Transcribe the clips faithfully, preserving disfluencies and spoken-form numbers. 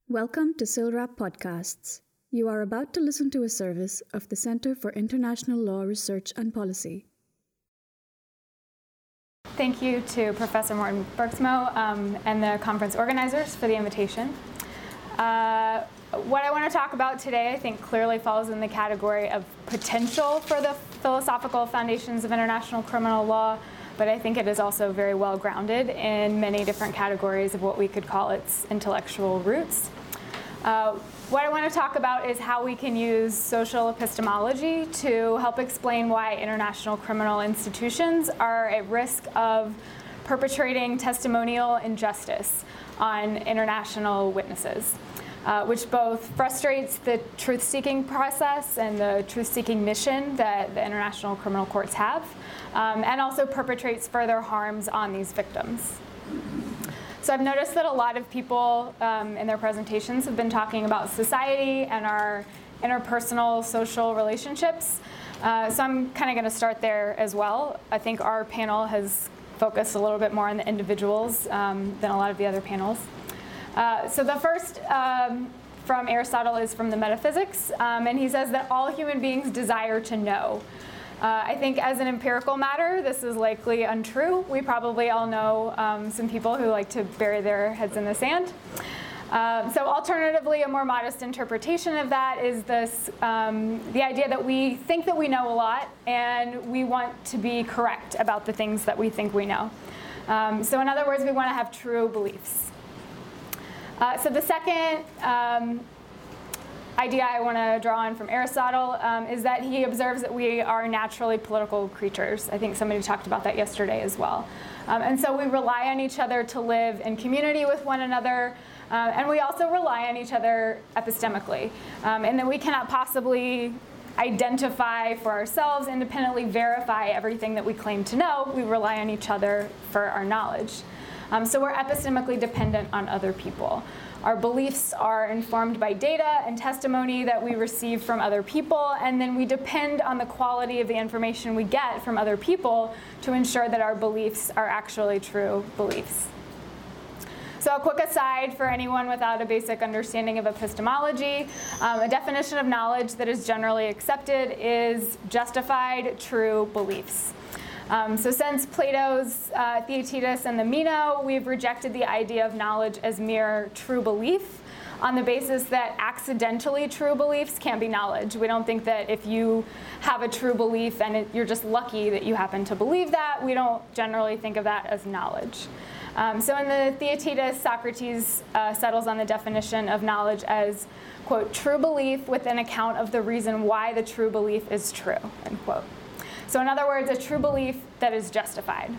Welcome to SILRAP Podcasts. You are about to listen to a service of the Center for International Law Research and Policy. Thank you to Professor Morten Bergsmo um, and the conference organizers for the invitation. Uh, what I want to talk about today, I think, clearly falls in the category of potential for the philosophical foundations of international criminal law, but I think it is also very well grounded in many different categories of what we could call its intellectual roots. Uh, what I want to talk about is how we can use social epistemology to help explain why international criminal institutions are at risk of perpetrating testimonial injustice on international witnesses, uh, which both frustrates the truth-seeking process and the truth-seeking mission that the international criminal courts have, um, and also perpetrates further harms on these victims. So I've noticed that a lot of people um, in their presentations have been talking about society and our interpersonal social relationships. Uh, so I'm kind of going to start there as well. I think our panel has focused a little bit more on the individuals um, than a lot of the other panels. Uh, so the first um, from Aristotle is from the Metaphysics, um, and he says that all human beings desire to know. Uh, I think as an empirical matter, this is likely untrue. We probably all know um, some people who like to bury their heads in the sand. Um, so alternatively, a more modest interpretation of that is this, um, the idea that we think that we know a lot and we want to be correct about the things that we think we know. Um, so in other words, we want to have true beliefs. Uh, so the second um, idea I want to draw on from Aristotle um, is that he observes that we are naturally political creatures. I think somebody talked about that yesterday as well. Um, and so we rely on each other to live in community with one another, uh, and we also rely on each other epistemically. Um, and that we cannot possibly identify for ourselves, independently verify everything that we claim to know. We rely on each other for our knowledge. Um, so we're epistemically dependent on other people. Our beliefs are informed by data and testimony that we receive from other people, and then we depend on the quality of the information we get from other people to ensure that our beliefs are actually true beliefs. So a quick aside for anyone without a basic understanding of epistemology, um, a definition of knowledge that is generally accepted is justified true beliefs. Um, so since Plato's uh, Theaetetus and the Meno, we've rejected the idea of knowledge as mere true belief on the basis that accidentally true beliefs can't be knowledge. We don't think that if you have a true belief and it, you're just lucky that you happen to believe that, we don't generally think of that as knowledge. Um, so in the Theaetetus, Socrates uh, settles on the definition of knowledge as, quote, true belief with an account of the reason why the true belief is true, end quote. So in other words, a true belief that is justified.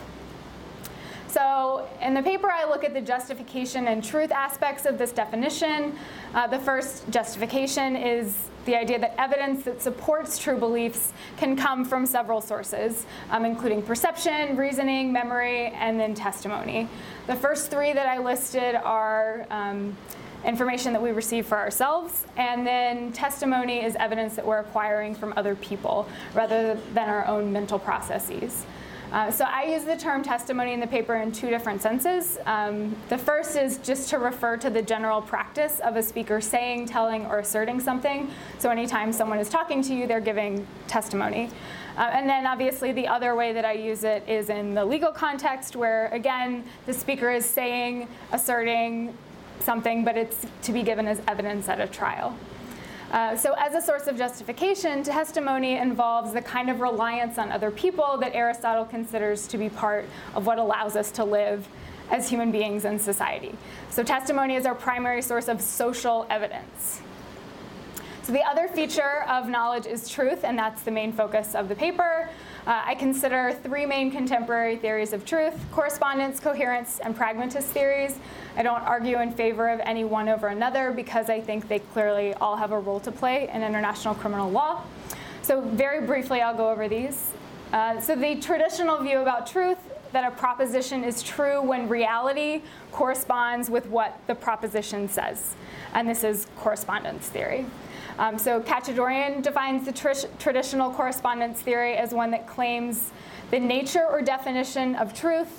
So in the paper, I look at the justification and truth aspects of this definition. Uh, the first justification is the idea that evidence that supports true beliefs can come from several sources, um, including perception, reasoning, memory, and then testimony. The first three that I listed are um, information that we receive for ourselves, and then testimony is evidence that we're acquiring from other people rather than our own mental processes. Uh, so I use the term testimony in the paper in two different senses. Um, the first is just to refer to the general practice of a speaker saying, telling, or asserting something. So anytime someone is talking to you, they're giving testimony. Uh, and then obviously the other way that I use it is in the legal context where, again, the speaker is saying, asserting, something, but it's to be given as evidence at a trial. Uh, so as a source of justification, testimony involves the kind of reliance on other people that Aristotle considers to be part of what allows us to live as human beings in society. So testimony is our primary source of social evidence. So the other feature of knowledge is truth, and that's the main focus of the paper. Uh, I consider three main contemporary theories of truth: correspondence, coherence, and pragmatist theories. I don't argue in favor of any one over another because I think they clearly all have a role to play in international criminal law. So very briefly, I'll go over these. Uh, so the traditional view about truth, that a proposition is true when reality corresponds with what the proposition says. And this is correspondence theory. Um, so Kachadorian defines the tr traditional correspondence theory as one that claims the nature or definition of truth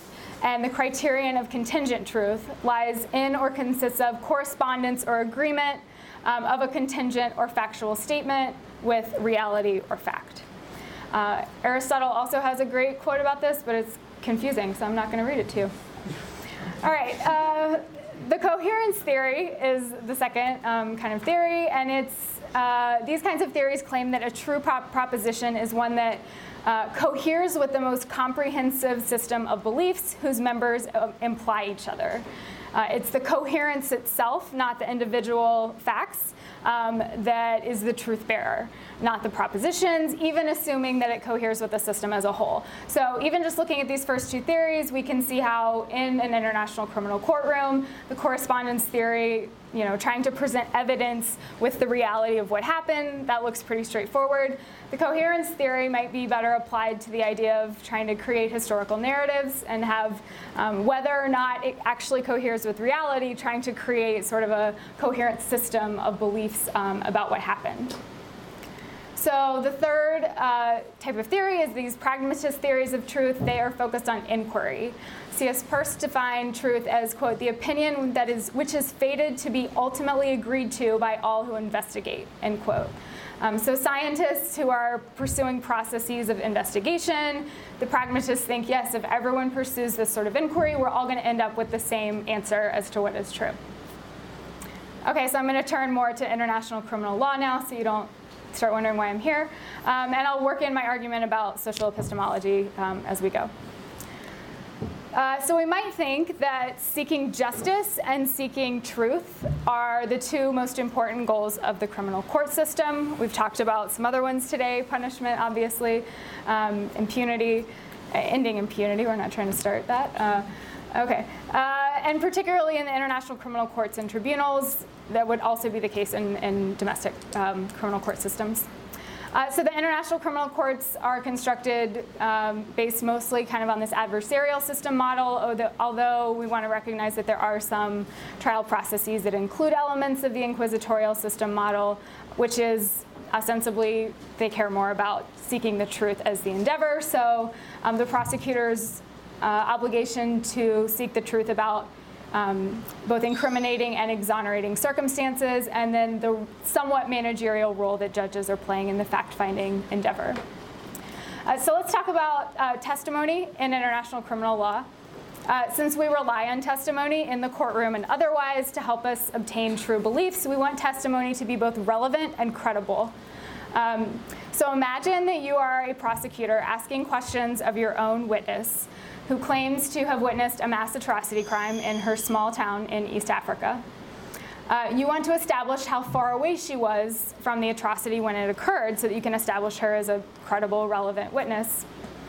And the criterion of contingent truth lies in or consists of correspondence or agreement um, of a contingent or factual statement with reality or fact. Uh, Aristotle also has a great quote about this, but it's confusing, so I'm not going to read it to you. All right. Uh, the coherence theory is the second um, kind of theory, and it's uh, these kinds of theories claim that a true prop- proposition is one that uh, coheres with the most comprehensive system of beliefs whose members uh, imply each other. Uh, it's the coherence itself, not the individual facts, um, that is the truth bearer, not the propositions, even assuming that it coheres with the system as a whole. So even just looking at these first two theories, we can see how in an international criminal courtroom, the correspondence theory, you know, trying to present evidence with the reality of what happened, that looks pretty straightforward. The coherence theory might be better applied to the idea of trying to create historical narratives and have, um, whether or not it actually coheres with reality, trying to create sort of a coherent system of beliefs um, about what happened. So the third uh, type of theory is these pragmatist theories of truth. They are focused on inquiry. C S Peirce defined truth as, quote, the opinion that is which is fated to be ultimately agreed to by all who investigate, end quote. Um, so scientists who are pursuing processes of investigation, the pragmatists think, yes, if everyone pursues this sort of inquiry, we're all going to end up with the same answer as to what is true. Okay, so I'm going to turn more to international criminal law now, so you don't start wondering why I'm here. Um, and I'll work in my argument about social epistemology um, as we go. Uh, so we might think that seeking justice and seeking truth are the two most important goals of the criminal court system. We've talked about some other ones today, punishment, obviously, um, impunity, uh, ending impunity. We're not trying to start that. Uh, okay. Uh, and particularly in the international criminal courts and tribunals, that would also be the case in, in domestic um, criminal court systems. Uh, so the international criminal courts are constructed um, based mostly kind of on this adversarial system model, although, although we want to recognize that there are some trial processes that include elements of the inquisitorial system model, which is ostensibly they care more about seeking the truth as the endeavor. So um, the prosecutor's uh, obligation to seek the truth about Um, both incriminating and exonerating circumstances, and then the somewhat managerial role that judges are playing in the fact-finding endeavor. Uh, so let's talk about uh, testimony in international criminal law. Uh, since we rely on testimony in the courtroom and otherwise to help us obtain true beliefs, we want testimony to be both relevant and credible. Um, so imagine that you are a prosecutor asking questions of your own witness who claims to have witnessed a mass atrocity crime in her small town in East Africa. Uh, you want to establish how far away she was from the atrocity when it occurred so that you can establish her as a credible, relevant witness.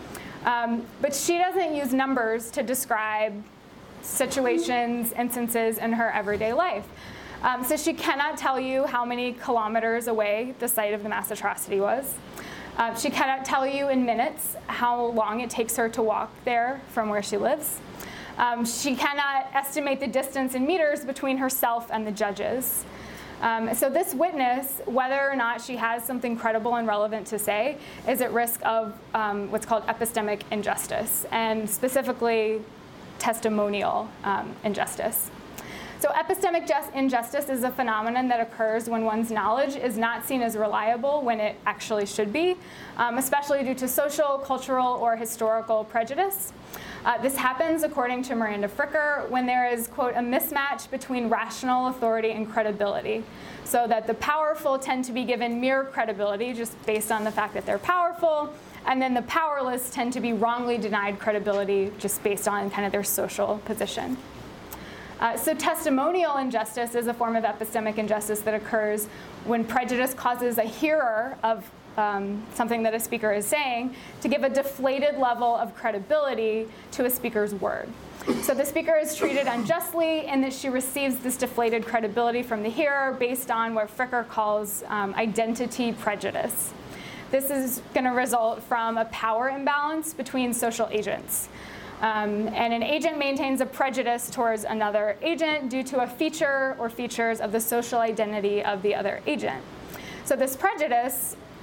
Um, but she doesn't use numbers to describe situations, instances in her everyday life. Um, so she cannot tell you how many kilometers away the site of the mass atrocity was. Uh, she cannot tell you in minutes how long it takes her to walk there from where she lives. Um, she cannot estimate the distance in meters between herself and the judges. Um, so this witness, whether or not she has something credible and relevant to say, is at risk of um, what's called epistemic injustice, and specifically testimonial um, injustice. So epistemic just injustice is a phenomenon that occurs when one's knowledge is not seen as reliable when it actually should be, um, especially due to social, cultural, or historical prejudice. Uh, this happens, according to Miranda Fricker, when there is, quote, a mismatch between rational authority and credibility, so that the powerful tend to be given mere credibility just based on the fact that they're powerful, and then the powerless tend to be wrongly denied credibility just based on kind of their social position. Uh, so testimonial injustice is a form of epistemic injustice that occurs when prejudice causes a hearer of um, something that a speaker is saying to give a deflated level of credibility to a speaker's word. So the speaker is treated unjustly in that she receives this deflated credibility from the hearer based on what Fricker calls um, identity prejudice. This is going to result from a power imbalance between social agents. Um, and an agent maintains a prejudice towards another agent due to a feature or features of the social identity of the other agent. So this prejudice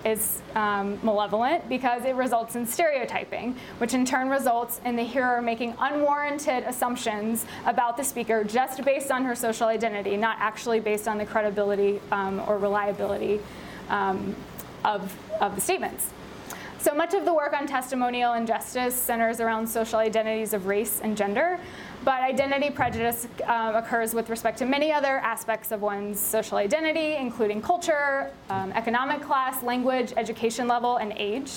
is um, malevolent because it results in stereotyping, which in turn results in the hearer making unwarranted assumptions about the speaker just based on her social identity, not actually based on the credibility um, or reliability um, of, of the statements. So much of the work on testimonial injustice centers around social identities of race and gender, but identity prejudice um, occurs with respect to many other aspects of one's social identity, including culture, um, economic class, language, education level, and age.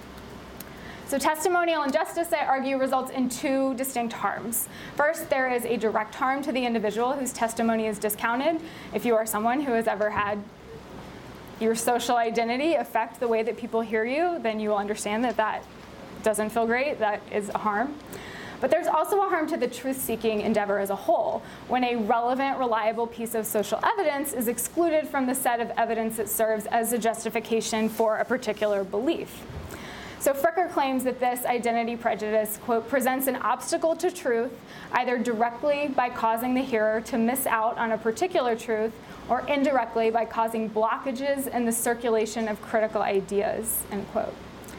So testimonial injustice, I argue, results in two distinct harms. First, there is a direct harm to the individual whose testimony is discounted. If you are someone who has ever had your social identity affect the way that people hear you, then you will understand that that doesn't feel great. That is a harm. But there's also a harm to the truth-seeking endeavor as a whole, when a relevant, reliable piece of social evidence is excluded from the set of evidence that serves as a justification for a particular belief. So Fricker claims that this identity prejudice, quote, presents an obstacle to truth, either directly by causing the hearer to miss out on a particular truth, or indirectly by causing blockages in the circulation of critical ideas, end quote.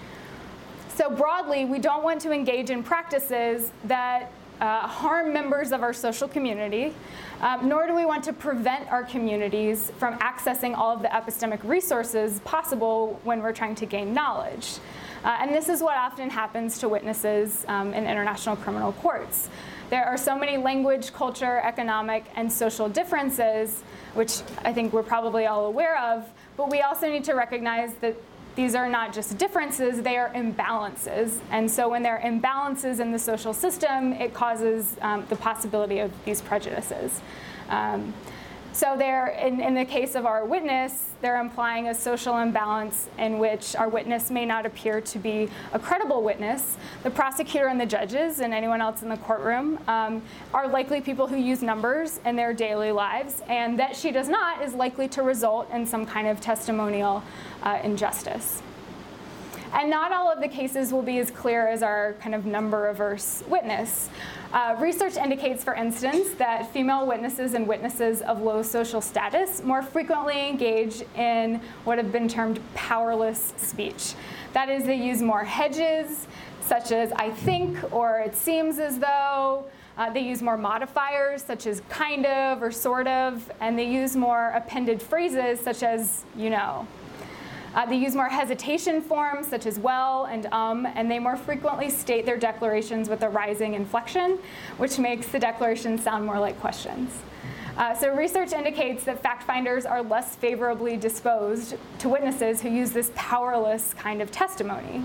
So broadly, we don't want to engage in practices that uh, harm members of our social community, um, nor do we want to prevent our communities from accessing all of the epistemic resources possible when we're trying to gain knowledge. Uh, and this is what often happens to witnesses um, in international criminal courts. There are so many language, culture, economic, and social differences, which I think we're probably all aware of, but we also need to recognize that these are not just differences, they are imbalances. And so when there are imbalances in the social system, it causes um, the possibility of these prejudices. Um, so they're, in, in the case of our witness, they're implying a social imbalance in which our witness may not appear to be a credible witness. The prosecutor and the judges and anyone else in the courtroom um, are likely people who use numbers in their daily lives, and that she does not is likely to result in some kind of testimonial uh, injustice. And not all of the cases will be as clear as our kind of number-averse witness. Uh, research indicates, for instance, that female witnesses and witnesses of low social status more frequently engage in what have been termed powerless speech. That is, they use more hedges, such as I think or it seems as though. Uh, they use more modifiers, such as kind of or sort of, and they use more appended phrases, such as you know. Uh, they use more hesitation forms, such as well and um, and they more frequently state their declarations with a rising inflection, which makes the declarations sound more like questions. Uh, so research indicates that fact finders are less favorably disposed to witnesses who use this powerless kind of testimony.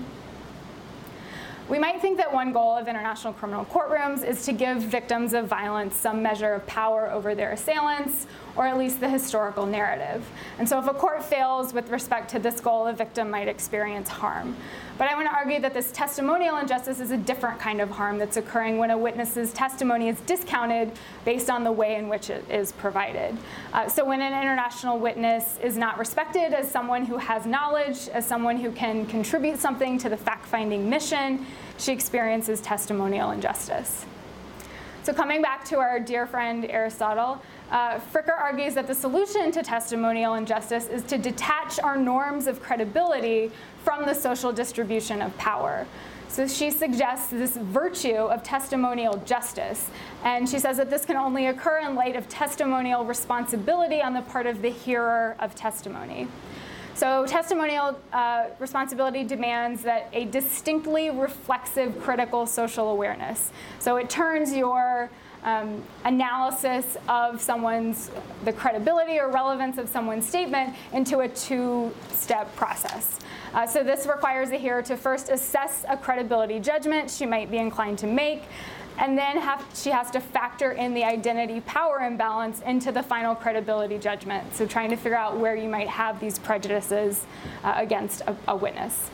We might think that one goal of international criminal courtrooms is to give victims of violence some measure of power over their assailants, or at least the historical narrative. And so if a court fails with respect to this goal, a victim might experience harm. But I want to argue that this testimonial injustice is a different kind of harm that's occurring when a witness's testimony is discounted based on the way in which it is provided. Uh, so when an international witness is not respected as someone who has knowledge, as someone who can contribute something to the fact-finding mission, she experiences testimonial injustice. So coming back to our dear friend Aristotle, uh, Fricker argues that the solution to testimonial injustice is to detach our norms of credibility from the social distribution of power. So she suggests this virtue of testimonial justice, and she says that this can only occur in light of testimonial responsibility on the part of the hearer of testimony. So testimonial uh, responsibility demands that a distinctly reflexive critical social awareness. So it turns your um, analysis of someone's, the credibility or relevance of someone's statement into a two-step process. Uh, so this requires the hearer to first assess a credibility judgment she might be inclined to make, and then have, she has to factor in the identity power imbalance into the final credibility judgment. So trying to figure out where you might have these prejudices uh, against a, a witness.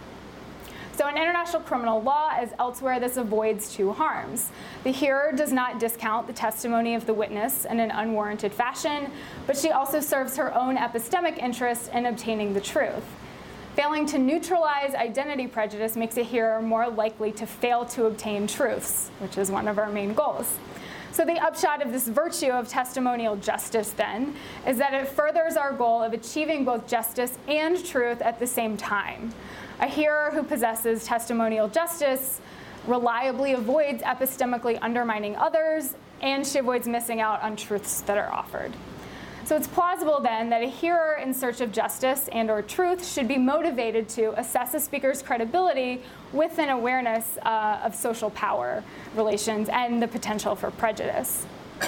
So in international criminal law, as elsewhere, this avoids two harms. The hearer does not discount the testimony of the witness in an unwarranted fashion, but she also serves her own epistemic interest in obtaining the truth. Failing to neutralize identity prejudice makes a hearer more likely to fail to obtain truths, which is one of our main goals. So the upshot of this virtue of testimonial justice, then, is that it furthers our goal of achieving both justice and truth at the same time. A hearer who possesses testimonial justice reliably avoids epistemically undermining others, and she avoids missing out on truths that are offered. So it's plausible then that a hearer in search of justice and or truth should be motivated to assess a speaker's credibility with an awareness uh, of social power relations and the potential for prejudice.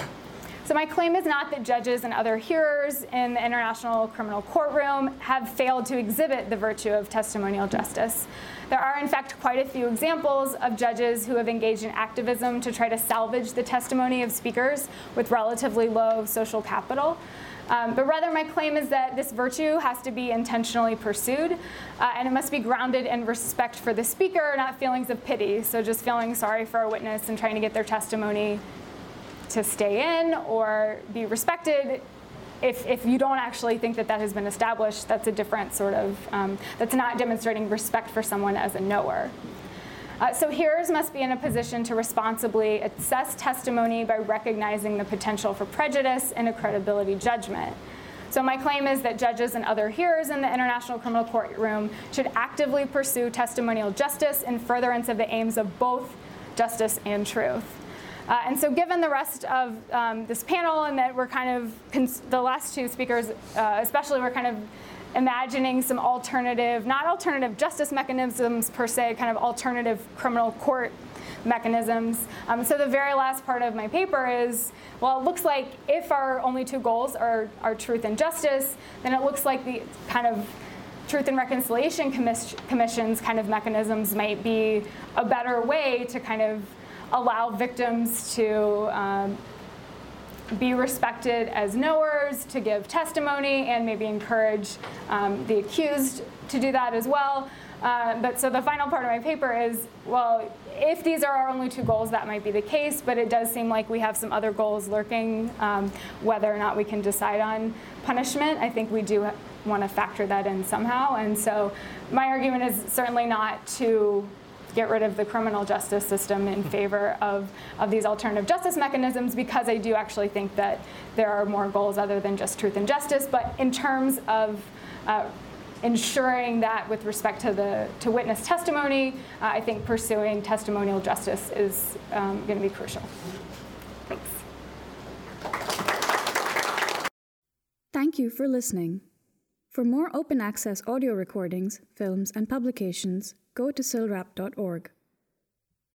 So my claim is not that judges and other hearers in the International Criminal Courtroom have failed to exhibit the virtue of testimonial justice. There are, in fact, quite a few examples of judges who have engaged in activism to try to salvage the testimony of speakers with relatively low social capital. Um, but rather, my claim is that this virtue has to be intentionally pursued, uh, and it must be grounded in respect for the speaker, not feelings of pity. So just feeling sorry for a witness and trying to get their testimony to stay in or be respected. If, if you don't actually think that that has been established, that's a different sort of, um, that's not demonstrating respect for someone as a knower. Uh, so hearers must be in a position to responsibly assess testimony by recognizing the potential for prejudice in a credibility judgment. So my claim is that judges and other hearers in the International Criminal Courtroom should actively pursue testimonial justice in furtherance of the aims of both justice and truth. Uh, and so given the rest of um, this panel, and that we're kind of, cons- the last two speakers uh, especially, we're kind of imagining some alternative, not alternative justice mechanisms per se, kind of alternative criminal court mechanisms. Um, so the very last part of my paper is, well, it looks like if our only two goals are, are truth and justice, then it looks like the kind of Truth and Reconciliation commis- Commission's kind of mechanisms might be a better way to kind of allow victims to um, be respected as knowers, to give testimony, and maybe encourage um, the accused to do that as well. Uh, but so the final part of my paper is, well, if these are our only two goals, that might be the case, but it does seem like we have some other goals lurking, um, whether or not we can decide on punishment. I think we do want to factor that in somehow. And so my argument is certainly not to get rid of the criminal justice system in favor of, of these alternative justice mechanisms, because I do actually think that there are more goals other than just truth and justice. But in terms of uh, ensuring that with respect to the to witness testimony, uh, I think pursuing testimonial justice is um, going to be crucial. Thanks. Thank you for listening. For more open access audio recordings, films, and publications, go to silrap dot org.